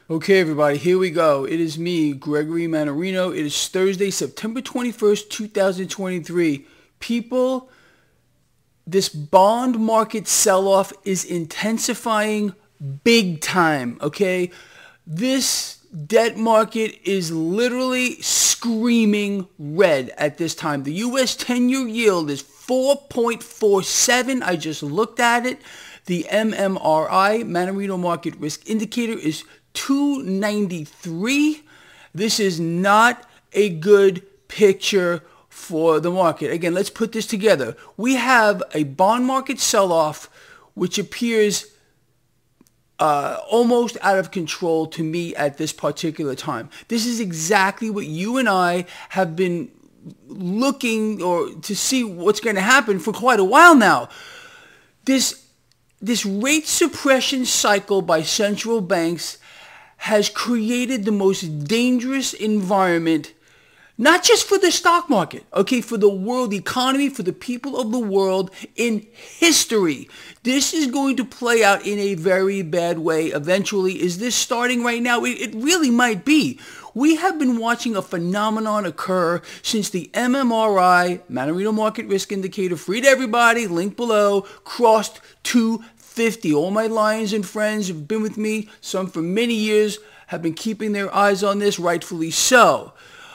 Okay, everybody, here we go. It is me, Gregory Mannarino. It is Thursday, September 21st, 2023. People, this bond market sell-off is intensifying big time, okay? This debt market is literally screaming red at this time. The U.S. 10-year yield is 4.47. I just looked at it. The MMRI, Mannarino Market Risk Indicator, is 293. This is not a good picture for the market. Again, let's put this together. We have a bond market sell-off which appears almost out of control to me at this particular time. This is exactly what you and I have been looking or to see what's going to happen for quite a while now. This rate suppression cycle by central banks has created the most dangerous environment, not just for the stock market, okay, for the world economy, for the people of the world in history. This is going to play out in a very bad way eventually. Is this starting right now? It really might be. We have been watching a phenomenon occur since the MMRI, Mannarino Market Risk Indicator, free to everybody, link below, crossed 250. All my lions and friends have been with me, some for many years, have been keeping their eyes on this, rightfully so.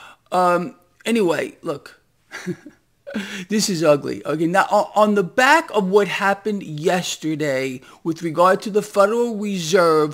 Anyway, look, this is ugly. Okay, now on the back of what happened yesterday with regard to the Federal Reserve,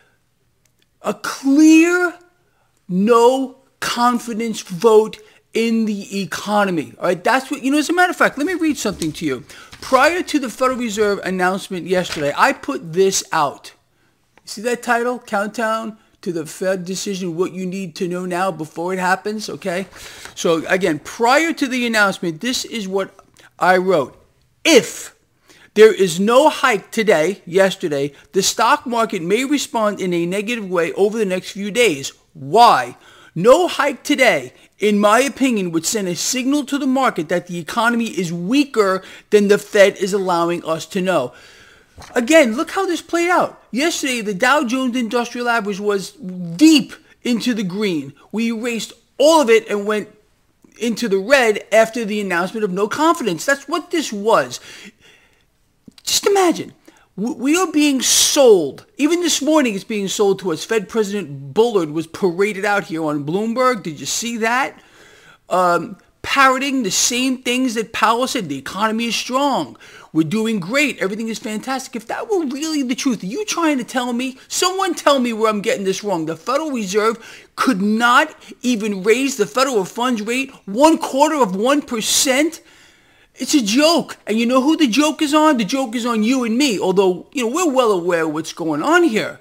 a clear no confidence vote in the economy. All right, that's what, as a matter of fact, let me read something to you. Prior to the Federal Reserve announcement yesterday, I put this out. You see that title? Countdown to the Fed decision, what you need to know now before it happens, okay? So again, prior to the announcement, this is what I wrote. If there is no hike today, yesterday, the stock market may respond in a negative way over the next few days. Why? No hike today, in my opinion, would send a signal to the market that the economy is weaker than the Fed is allowing us to know. Again, look how this played out. Yesterday, the Dow Jones Industrial Average was deep into the green. We erased all of it and went into the red after the announcement of no confidence. That's what this was. Just imagine. We are being sold. Even this morning it's being sold to us. Fed Bullard was paraded out here on Bloomberg. Did you see that? Parroting the same things that Powell said. The economy is strong. We're doing great. Everything is fantastic. If that were really the truth, are you trying to tell me? Someone tell me where I'm getting this wrong. The Federal Reserve could not even raise the federal funds rate 0.25%. It's a joke. And you know who the joke is on? The joke is on you and me. Although, we're well aware of what's going on here.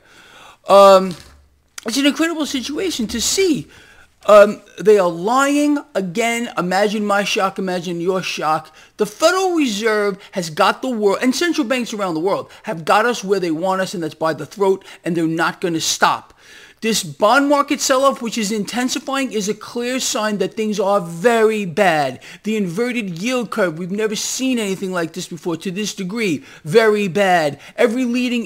It's an incredible situation to see. They are lying again. Imagine my shock. Imagine your shock. The Federal Reserve has got the world, and central banks around the world have got us where they want us, and that's by the throat, and they're not going to stop. This bond market sell-off, which is intensifying, is a clear sign that things are very bad. The inverted yield curve, we've never seen anything like this before to this degree. Very bad. Every leading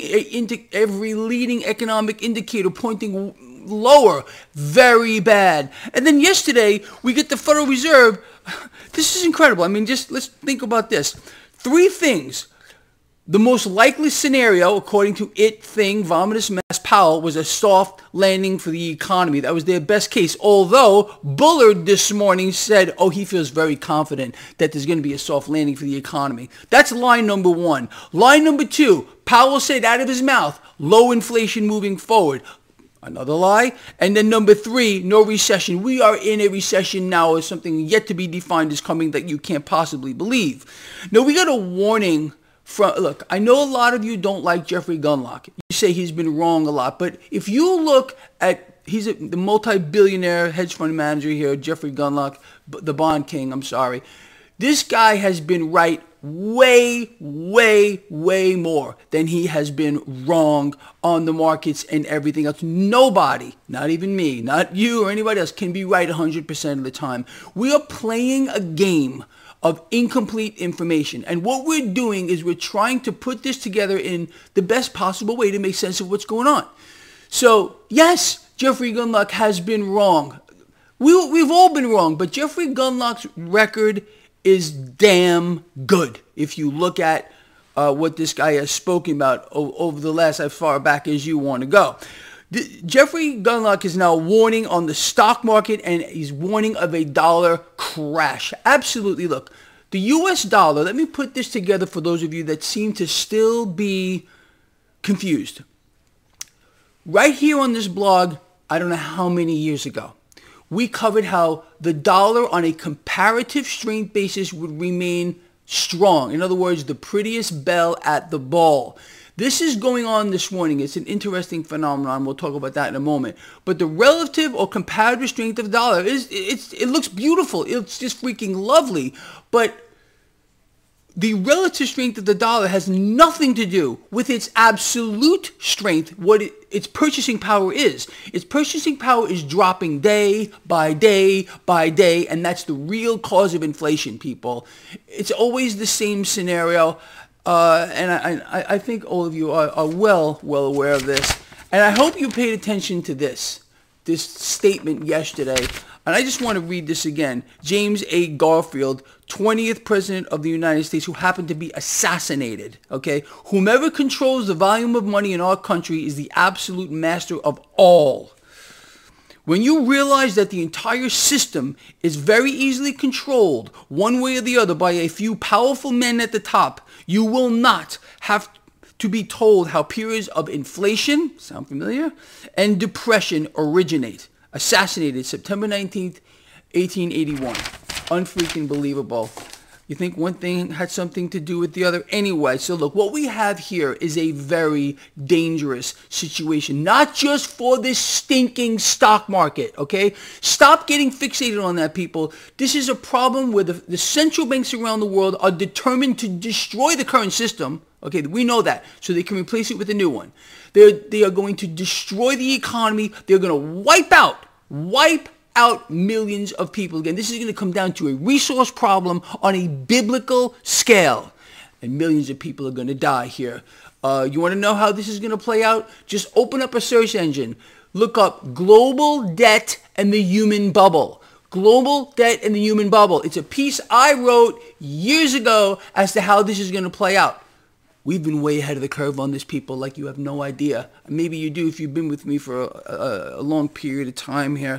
economic indicator pointing lower. Very bad. And then yesterday, we get the Federal Reserve. This is incredible. I mean, just let's think about this. Three things. The most likely scenario, according to Vomitous Mass Powell, was a soft landing for the economy. That was their best case. Although Bullard this morning said, he feels very confident that there's going to be a soft landing for the economy. That's line number one. Line number two, Powell said out of his mouth, low inflation moving forward. Another lie. And then number three, no recession. We are in a recession now, or something yet to be defined is coming that you can't possibly believe. Now, we got a warning. Look, I know a lot of you don't like Jeffrey Gundlach. You say he's been wrong a lot. But if you look at, the multi-billionaire hedge fund manager here, Jeffrey Gundlach, the bond king, I'm sorry. This guy has been right way, way, way more than he has been wrong on the markets and everything else. Nobody, not even me, not you or anybody else, can be right 100% of the time. We are playing a game of incomplete information. And what we're doing is we're trying to put this together in the best possible way to make sense of what's going on. So, yes, Jeffrey Gundlach has been wrong. We've all been wrong, but Jeffrey Gundlach's record is damn good. If you look at what this guy has spoken about over the last as far back as you want to go. Jeffrey Gundlach is now warning on the stock market, and he's warning of a dollar crash. Absolutely. Look, the U.S. dollar, let me put this together for those of you that seem to still be confused. Right here on this blog, I don't know how many years ago, we covered how the dollar on a comparative strength basis would remain strong. In other words, the prettiest belle at the ball. This is going on this morning. It's an interesting phenomenon. We'll talk about that in a moment. But the relative or comparative strength of the dollar, it looks beautiful. It's just freaking lovely. But the relative strength of the dollar has nothing to do with its absolute strength, what its purchasing power is. Its purchasing power is dropping day by day by day, and that's the real cause of inflation, people. It's always the same scenario, and I think all of you are well aware of this. And I hope you paid attention to this statement yesterday. And I just want to read this again. James A. Garfield, 20th President of the United States, who happened to be assassinated. Okay? Whomever controls the volume of money in our country is the absolute master of all. When you realize that the entire system is very easily controlled one way or the other by a few powerful men at the top, you will not have to be told how periods of inflation, sound familiar, and depression originate. Assassinated September 19th, 1881. Unfreaking believable. You think one thing had something to do with the other? Anyway, so look, what we have here is a very dangerous situation. Not just for this stinking stock market, okay? Stop getting fixated on that, people. This is a problem where the central banks around the world are determined to destroy the current system. Okay, we know that. So they can replace it with a new one. They are going to destroy the economy. They're going to wipe out millions of people. Again, this is going to come down to a resource problem on a biblical scale. And millions of people are going to die here. You want to know how this is going to play out? Just open up a search engine. Look up global debt and the human bubble. Global debt and the human bubble. It's a piece I wrote years ago as to how this is going to play out. We've been way ahead of the curve on this, people, like you have no idea. Maybe you do if you've been with me for a long period of time here.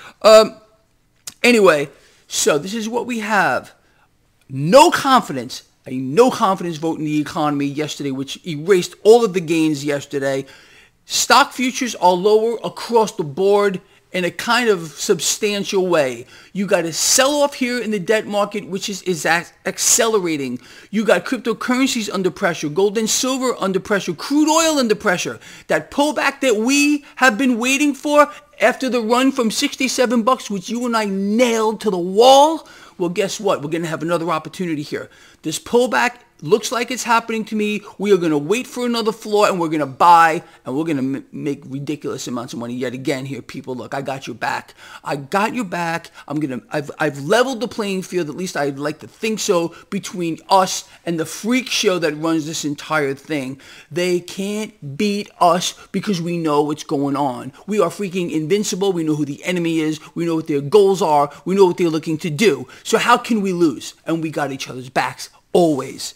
Anyway, so this is what we have. A no confidence vote in the economy yesterday, which erased all of the gains yesterday. Stock futures are lower across the board in a kind of substantial way. You got a sell-off here in the debt market, which is accelerating. You got cryptocurrencies under pressure, gold and silver under pressure, crude oil under pressure. That pullback that we have been waiting for after the run from $67, which you and I nailed to the wall, well, guess what? We're going to have another opportunity here. This pullback looks like it's happening to me. We are going to wait for another floor, and we're going to buy, and we're going to make ridiculous amounts of money yet again here, people. Look, I got your back. I got your back. I've leveled the playing field. At least I'd like to think so, between us and the freak show that runs this entire thing. They can't beat us because we know what's going on. We are freaking invincible. We know who the enemy is. We know what their goals are. We know what they're looking to do. So how can we lose? And we got each other's backs always.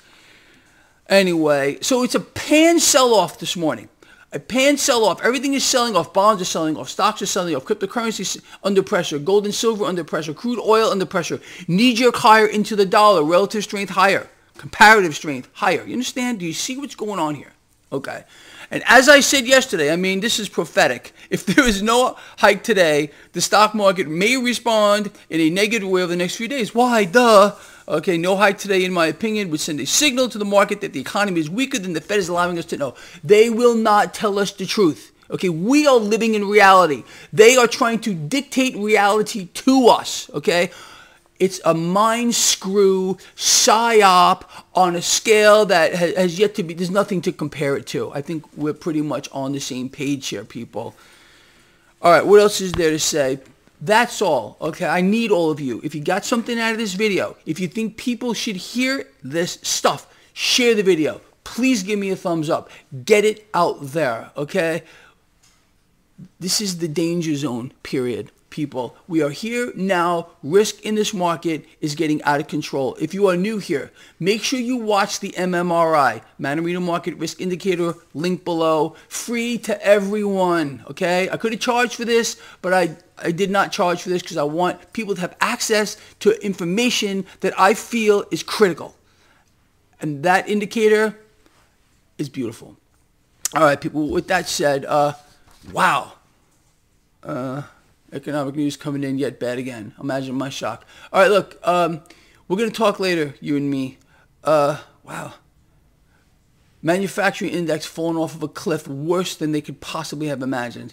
Anyway, so it's a pan sell-off this morning. A pan sell-off. Everything is selling off. Bonds are selling off. Stocks are selling off. Cryptocurrencies under pressure. Gold and silver under pressure. Crude oil under pressure. Knee-jerk higher into the dollar. Relative strength higher. Comparative strength higher. You understand? Do you see what's going on here? Okay. And as I said yesterday, I mean, this is prophetic. If there is no hike today, the stock market may respond in a negative way over the next few days. Why? Duh. Okay, no hike today, in my opinion, would send a signal to the market that the economy is weaker than the Fed is allowing us to know. They will not tell us the truth. Okay, we are living in reality. They are trying to dictate reality to us. Okay, it's a mind screw, psyop on a scale that has yet to be, there's nothing to compare it to. I think we're pretty much on the same page here, people. All right, what else is there to say? That's all, okay? I need all of you. If you got something out of this video, if you think people should hear this stuff, share the video. Please give me a thumbs up. Get it out there, okay? This is the danger zone, period, people. We are here now. Risk in this market is getting out of control. If you are new here, make sure you watch the MMRI, Man-Marino Market Risk Indicator, link below. Free to everyone, okay? I could have charged for this, but I did not charge for this because I want people to have access to information that I feel is critical. And that indicator is beautiful. All right, people, with that said, wow. Economic news coming in yet bad again. Imagine my shock. All right, look, we're going to talk later, you and me. Wow. Manufacturing index falling off of a cliff worse than they could possibly have imagined.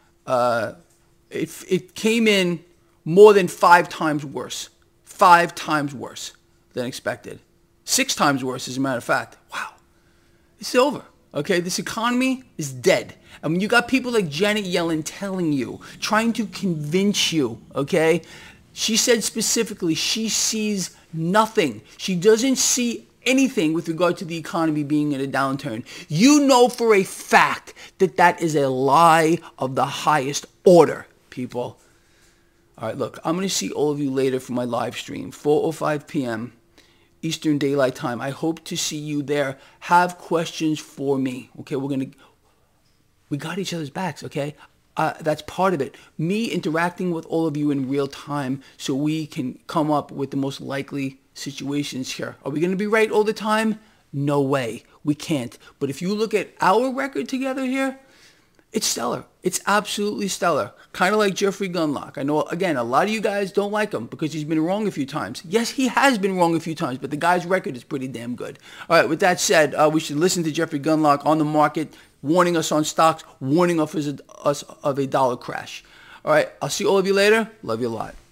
It came in more than 5 times worse. 5 times worse than expected. 6 times worse, as a matter of fact. Wow. It's over. Okay, this economy is dead. I mean, you got people like Janet Yellen telling you, trying to convince you, okay? She said specifically she sees nothing. She doesn't see anything with regard to the economy being in a downturn. You know for a fact that that is a lie of the highest order, people. All right, look, I'm going to see all of you later for my live stream, 4:05 p.m. Eastern Daylight Time. I hope to see you there. Have questions for me. Okay, we got each other's backs, okay? That's part of it. Me interacting with all of you in real time so we can come up with the most likely situations here. Are we going to be right all the time? No way. We can't. But if you look at our record together here, it's stellar. It's absolutely stellar. Kind of like Jeffrey Gundlach. I know, again, a lot of you guys don't like him because he's been wrong a few times. Yes, he has been wrong a few times, but the guy's record is pretty damn good. All right, with that said, we should listen to Jeffrey Gundlach on the market, warning us on stocks, warning us of a dollar crash. All right, I'll see all of you later. Love you a lot.